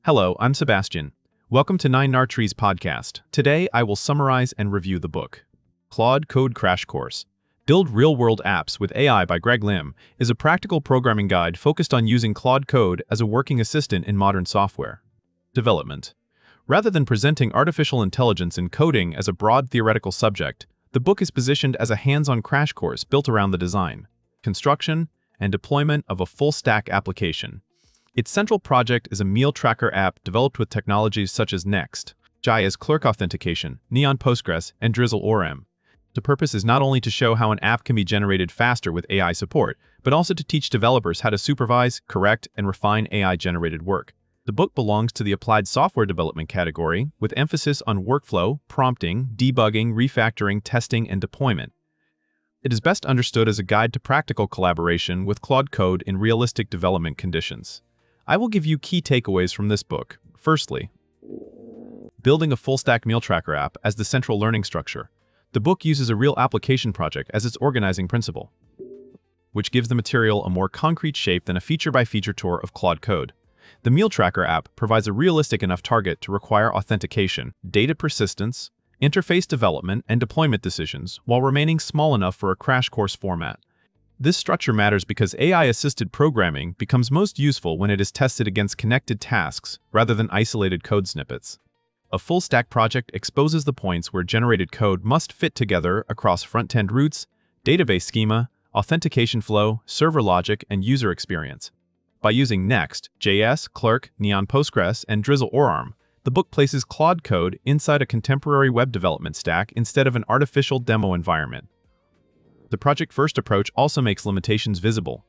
Hello, I'm Sebastian. Welcome to 9narTrees podcast. Today, I will summarize and review the book. Claude Code Crash Course. Build Real-World Apps with AI by Greg Lim is a practical programming guide focused on using Claude Code as a working assistant in modern software development. Rather than presenting artificial intelligence in coding as a broad theoretical subject, the book is positioned as a hands-on crash course built around the design, construction, and deployment of a full-stack application. Its central project is a meal tracker app developed with technologies such as Next.js Clerk Authentication, Neon Postgres, and Drizzle ORM. The purpose is not only to show how an app can be generated faster with AI support, but also to teach developers how to supervise, correct, and refine AI-generated work. The book belongs to the applied software development category, with emphasis on workflow, prompting, debugging, refactoring, testing, and deployment. It is best understood as a guide to practical collaboration with Claude Code in realistic development conditions. I will give you key takeaways from this book. Firstly, building a full-stack meal tracker app as the central learning structure. The book uses a real application project as its organizing principle, which gives the material a more concrete shape than a feature-by-feature tour of Claude Code. The meal tracker app provides a realistic enough target to require authentication, data persistence, interface development, and deployment decisions, while remaining small enough for a crash course format. This structure matters because AI-assisted programming becomes most useful when it is tested against connected tasks rather than isolated code snippets. A full-stack project exposes the points where generated code must fit together across front-end routes, database schema, authentication flow, server logic, and user experience. By using Next.js, Clerk, Neon Postgres, and Drizzle ORM, the book places Claude Code inside a contemporary web development stack instead of an artificial demo environment. The project-first approach also makes limitations visible.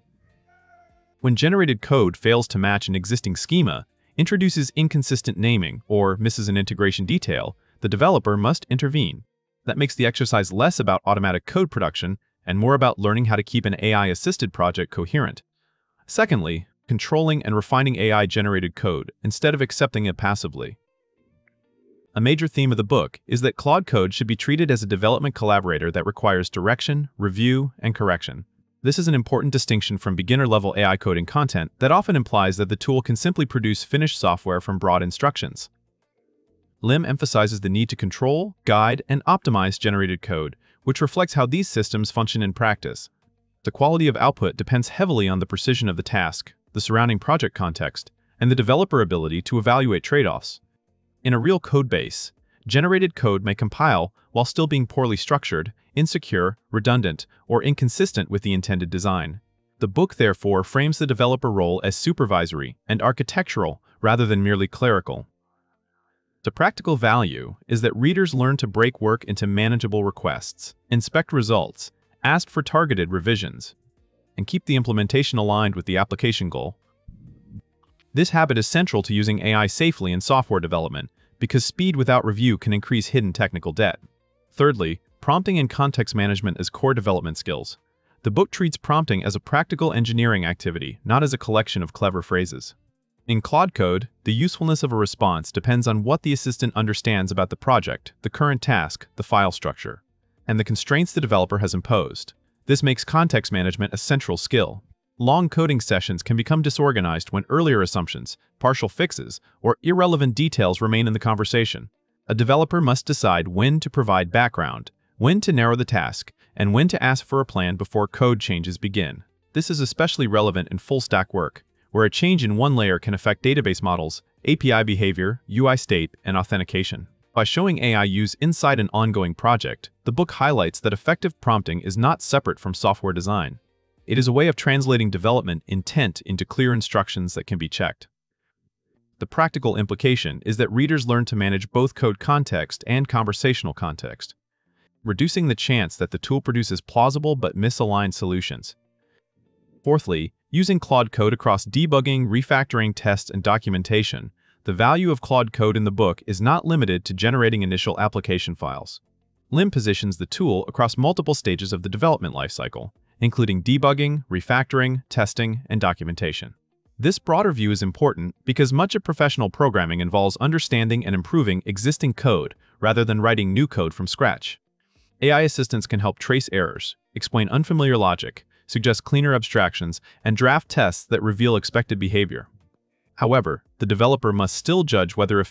When generated code fails to match an existing schema, introduces inconsistent naming, or misses an integration detail, the developer must intervene. That makes the exercise less about automatic code production and more about learning how to keep an AI-assisted project coherent. Secondly, controlling and refining AI-generated code instead of accepting it passively. A major theme of the book is that Claude Code should be treated as a development collaborator that requires direction, review, and correction. This is an important distinction from beginner-level AI coding content that often implies that the tool can simply produce finished software from broad instructions. Lim emphasizes the need to control, guide, and optimize generated code, which reflects how these systems function in practice. The quality of output depends heavily on the precision of the task, the surrounding project context, and the developer ability to evaluate trade-offs. In a real code base, generated code may compile while still being poorly structured, insecure, redundant, or inconsistent with the intended design. The book, therefore, frames the developer role as supervisory and architectural rather than merely clerical. The practical value is that readers learn to break work into manageable requests, inspect results, ask for targeted revisions, and keep the implementation aligned with the application goal. This habit is central to using AI safely in software development because speed without review can increase hidden technical debt. Thirdly, prompting and context management as core development skills. The book treats prompting as a practical engineering activity, not as a collection of clever phrases. In Claude Code, the usefulness of a response depends on what the assistant understands about the project, the current task, the file structure, and the constraints the developer has imposed. This makes context management a central skill. Long coding sessions can become disorganized when earlier assumptions, partial fixes, or irrelevant details remain in the conversation. A developer must decide when to provide background, when to narrow the task, and when to ask for a plan before code changes begin. This is especially relevant in full-stack work, where a change in one layer can affect database models, API behavior, UI state, and authentication. By showing AI use inside an ongoing project, the book highlights that effective prompting is not separate from software design. It is a way of translating development intent into clear instructions that can be checked. The practical implication is that readers learn to manage both code context and conversational context, reducing the chance that the tool produces plausible but misaligned solutions. Fourthly, using Claude Code across debugging, refactoring, tests, and documentation, the value of Claude Code in the book is not limited to generating initial application files. Lim positions the tool across multiple stages of the development lifecycle, including debugging, refactoring, testing, and documentation. This broader view is important because much of professional programming involves understanding and improving existing code rather than writing new code from scratch. AI assistants can help trace errors, explain unfamiliar logic, suggest cleaner abstractions, and draft tests that reveal expected behavior. However, the developer must still judge whether a fix addresses the root cause or merely suppresses a symptom.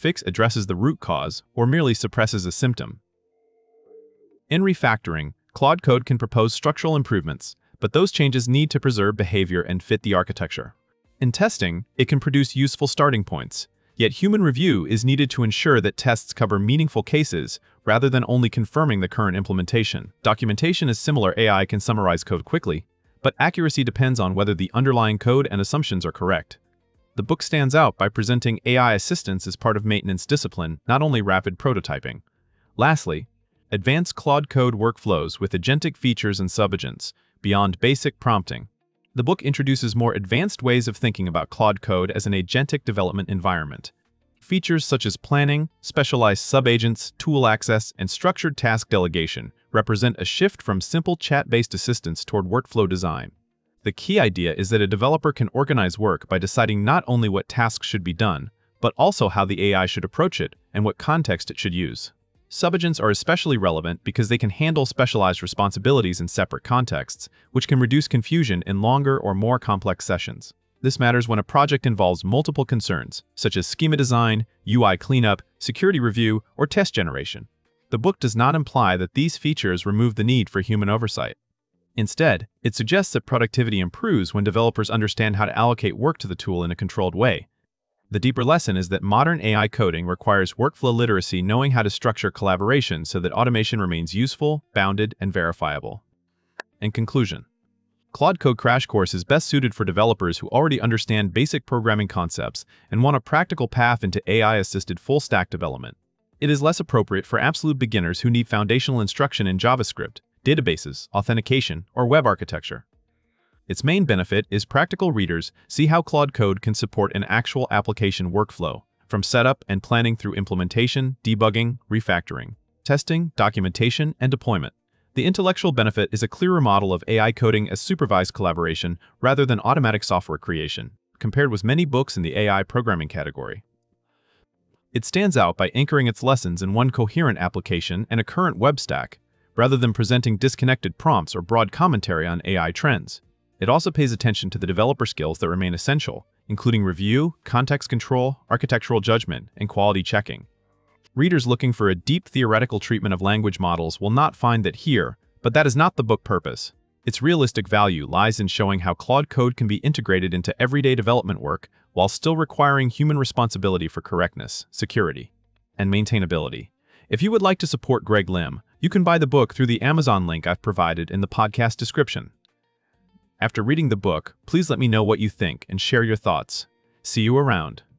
In refactoring, Claude Code can propose structural improvements, but those changes need to preserve behavior and fit the architecture. In testing, it can produce useful starting points, yet human review is needed to ensure that tests cover meaningful cases rather than only confirming the current implementation. Documentation is similar. AI can summarize code quickly, but accuracy depends on whether the underlying code and assumptions are correct. The book stands out by presenting AI assistance as part of maintenance discipline, not only rapid prototyping. Lastly, advanced Claude Code workflows with agentic features and subagents, beyond basic prompting. The book introduces more advanced ways of thinking about Claude Code as an agentic development environment. Features such as planning, specialized subagents, tool access, and structured task delegation represent a shift from simple chat-based assistance toward workflow design. The key idea is that a developer can organize work by deciding not only what tasks should be done, but also how the AI should approach it and what context it should use. Subagents are especially relevant because they can handle specialized responsibilities in separate contexts, which can reduce confusion in longer or more complex sessions. This matters when a project involves multiple concerns, such as schema design, UI cleanup, security review, or test generation. The book does not imply that these features remove the need for human oversight. Instead, it suggests that productivity improves when developers understand how to allocate work to the tool in a controlled way. The deeper lesson is that modern AI coding requires workflow literacy, knowing how to structure collaboration so that automation remains useful, bounded, and verifiable. In conclusion, Claude Code Crash Course is best suited for developers who already understand basic programming concepts and want a practical path into AI-assisted full-stack development. It is less appropriate for absolute beginners who need foundational instruction in JavaScript, databases, authentication, or web architecture. Its main benefit is practical readers see how Claude Code can support an actual application workflow, from setup and planning through implementation, debugging, refactoring, testing, documentation, and deployment. The intellectual benefit is a clearer model of AI coding as supervised collaboration rather than automatic software creation, compared with many books in the AI programming category. It stands out by anchoring its lessons in one coherent application and a current web stack, rather than presenting disconnected prompts or broad commentary on AI trends. It also pays attention to the developer skills that remain essential, including review, context control, architectural judgment, and quality checking. Readers looking for a deep theoretical treatment of language models will not find that here, but that is not the book's purpose. Its realistic value lies in showing how Claude Code can be integrated into everyday development work while still requiring human responsibility for correctness, security, and maintainability. If you would like to support Greg Lim, you can buy the book through the Amazon link I've provided in the podcast description. After reading the book, please let me know what you think and share your thoughts. See you around.